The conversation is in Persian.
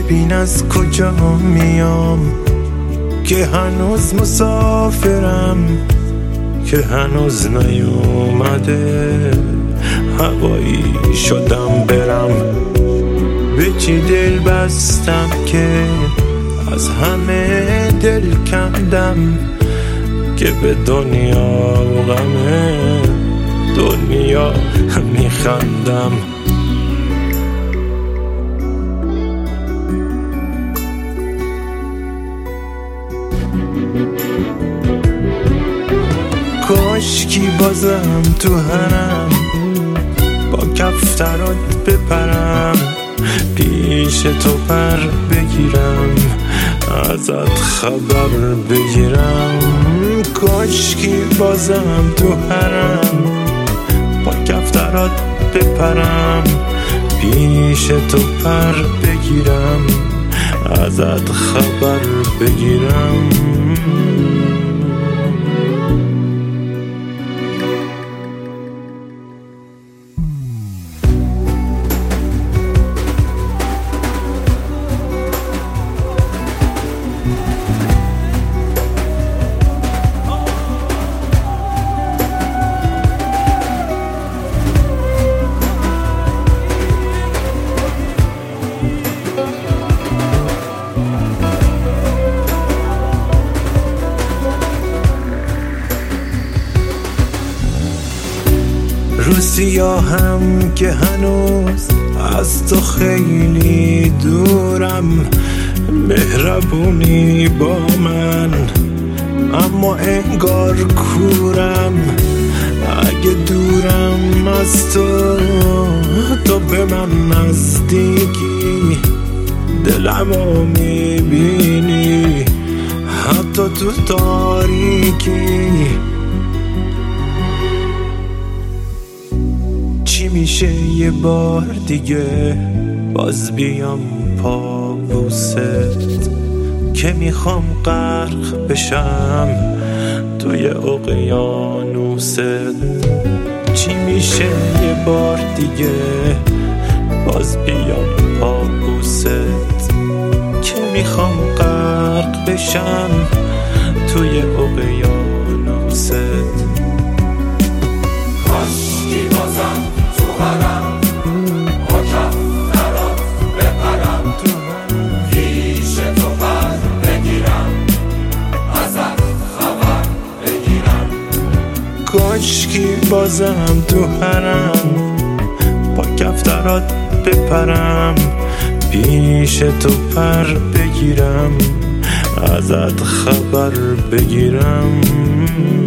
ببین از کجا میام، که هنوز مسافرم، که هنوز نیومده هوایی شدم برم. به چی دل بستم که از همه دل کندم، که به دنیا و غم دنیا میخندم. کاشکی بازم تو حرم با کفترات بپرم، پیش تو پر بگیرم، ازت خبر بگیرم. کاشکی بازم تو حرم با کفترات بپرم، پیش تو پر بگیرم، ازت خبر بگیرم. رو سیاهم که هنوز از تو خیلی دورم، مهربونی با من اما انگار کورم. اگه دورم از تو به من نزدیکی، دلمو میبینی حتی تو تاریکی. چی میشه یه بار دیگه باز بیام پابوست، که میخوام غرق بشم توی اقیانوست. چی میشه یه بار دیگه باز بیام پابوست، که میخوام غرق بشم توی اقیانوست. کاشکی بازم تو حرم با کفترات بپرم، پیش تو پر بگیرم، ازت خبر بگیرم. کاشکی بازم تو حرم با کفترات بپرم، پیش تو پر بگیرم، ازت خبر بگیرم.